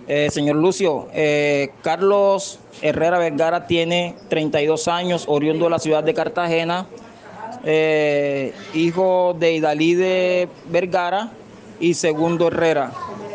Señor Lucio, Carlos Herrera Vergara tiene 32 años, oriundo de la ciudad de Cartagena, hijo de Idalide Vergara y Segundo Herrera.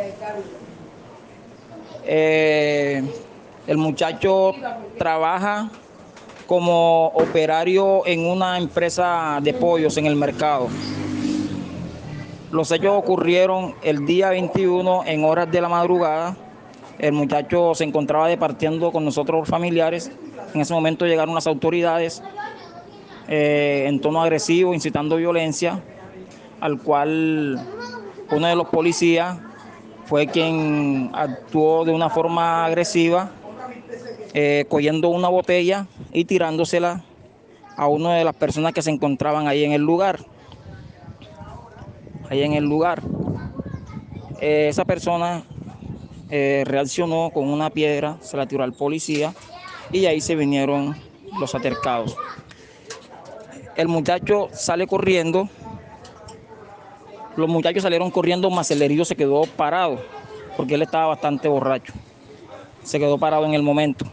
Eh, el muchacho trabaja como operario en una empresa de pollos en el mercado. Los hechos ocurrieron el día 21 en horas de la madrugada. El muchacho se encontraba departiendo con nosotros los familiares. En ese momento llegaron las autoridades en tono agresivo, incitando violencia, al cual uno de los policías fue quien actuó de una forma agresiva, cogiendo una botella y tirándosela a una de las personas que se encontraban ahí en el lugar. Esa persona reaccionó con una piedra, se la tiró al policía y ahí se vinieron los altercados. El muchacho sale corriendo, los muchachos salieron corriendo, mas el herido se quedó parado porque él estaba bastante borracho. Se quedó parado en el momento.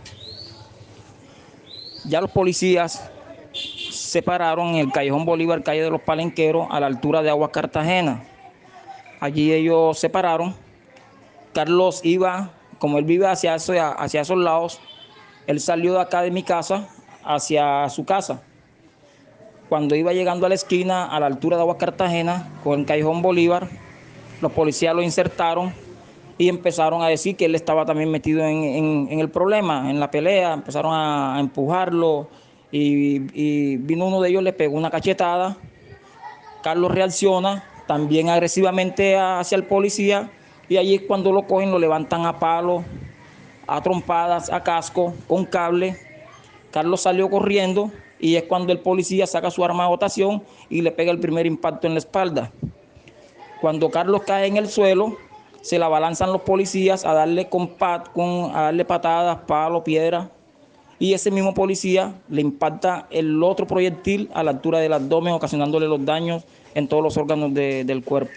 Ya los policías se pararon en el Callejón Bolívar, calle de los Palenqueros, a la altura de Aguas Cartagena. Allí ellos se pararon. Carlos iba, como él vive hacia esos lados, él salió de acá de mi casa hacia su casa. Cuando iba llegando a la esquina, a la altura de Aguas Cartagena, con el Callejón Bolívar, los policías lo insertaron y empezaron a decir que él estaba también metido en el problema, en la pelea. Empezaron a empujarlo y vino uno de ellos, le pegó una cachetada. Carlos reacciona también agresivamente hacia el policía y allí es cuando lo cogen, lo levantan a palos, a trompadas, a casco, con cable. Carlos salió corriendo y es cuando el policía saca su arma de dotación y le pega el primer impacto en la espalda. Cuando Carlos cae en el suelo, se la abalanzan los policías a darle, a darle patadas, palos, piedras, y ese mismo policía le impacta el otro proyectil a la altura del abdomen, ocasionándole los daños en todos los órganos del cuerpo.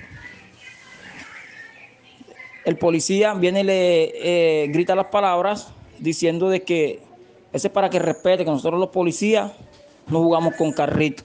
El policía viene y le grita las palabras diciendo de que ese es para que respete, que nosotros los policías no jugamos con carritos.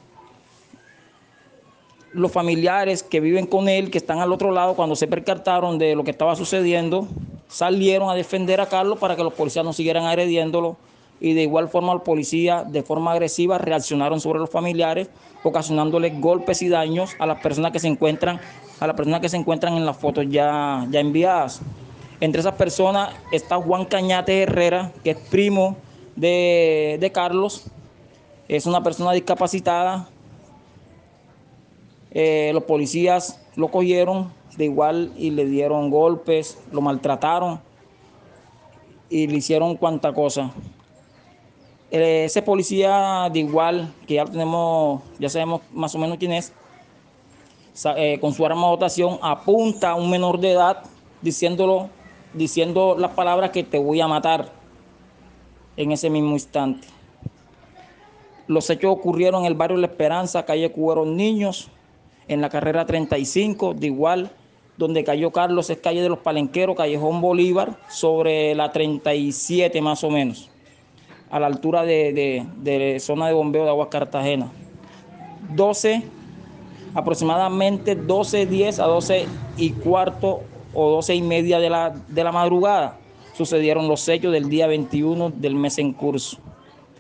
Los familiares que viven con él, que están al otro lado, cuando se percataron de lo que estaba sucediendo, salieron a defender a Carlos para que los policías no siguieran agrediéndolo, y de igual forma los policías de forma agresiva reaccionaron sobre los familiares, ocasionándoles golpes y daños a las personas que se encuentran, en las fotos ya enviadas. Entre esas personas está Juan Cañate Herrera, que es primo de Carlos, es una persona discapacitada. Los policías lo cogieron de igual y le dieron golpes, lo maltrataron y le hicieron cuanta cosa. Ese policía de igual, que ya sabemos más o menos quién es, con su arma de dotación apunta a un menor de edad diciendo las palabras que te voy a matar en ese mismo instante. Los hechos ocurrieron en el barrio La Esperanza, calle Cuberos Niños, en la carrera 35, de igual, donde cayó Carlos es calle de los Palenqueros, Callejón Bolívar, sobre la 37 más o menos, a la altura de zona de bombeo de Aguas Cartagena. Aproximadamente 12:10 a 12:15 o 12:30 de la madrugada, sucedieron los hechos del día 21 del mes en curso.